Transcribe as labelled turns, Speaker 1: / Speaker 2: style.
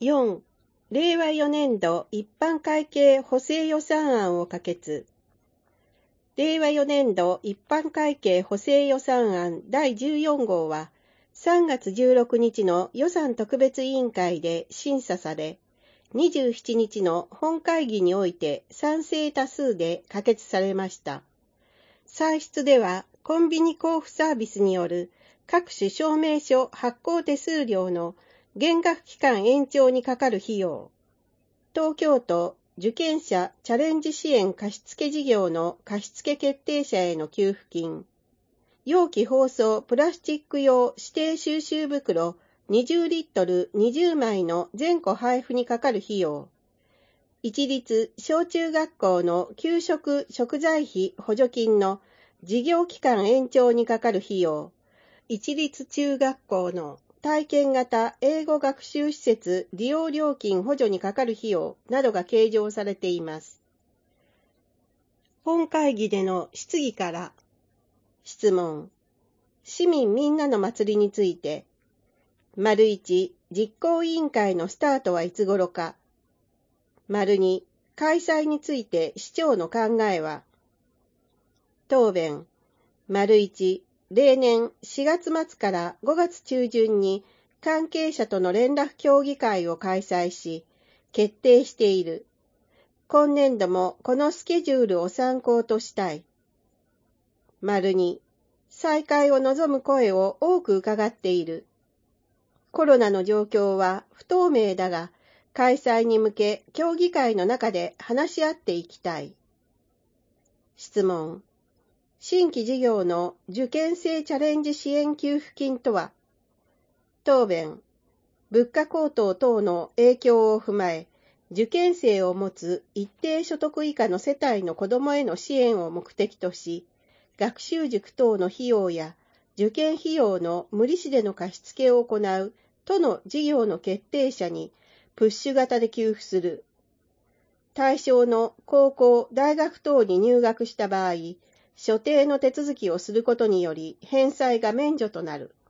Speaker 1: 4. 令和4年度一般会計補正予算案を可決。令和4年度一般会計補正予算案第14号は3月16日の予算特別委員会で審査され、27日の本会議において賛成多数で可決されました。歳出ではコンビニ交付サービスによる各種証明書発行手数料の減額期間延長にかかる費用、東京都受験者チャレンジ支援貸付事業の貸付決定者への給付金、容器包装プラスチック用指定収集袋20リットル20枚の全戸配布にかかる費用、一律小中学校の給食食材費補助金の事業期間延長にかかる費用、一律中学校の体験型英語学習施設利用料金補助にかかる費用などが計上されています。本会議での質疑から質問。市民みんなの祭りについて。1、実行委員会のスタートはいつ頃か。2、開催について市長の考えは。答弁。1、例年4月末から5月中旬に関係者との連絡協議会を開催し、決定している。今年度もこのスケジュールを参考としたい。2、再開を望む声を多く伺っている。コロナの状況は不透明だが、開催に向け協議会の中で話し合っていきたい。質問。新規事業の受験生チャレンジ支援給付金とは。答弁。物価高騰等の影響を踏まえ、受験生を持つ一定所得以下の世帯の子どもへの支援を目的とし、学習塾等の費用や受験費用の無利子での貸付を行う都の事業の決定者にプッシュ型で給付する。対象の高校、大学等に入学した場合、所定の手続きをすることにより返済が免除となる。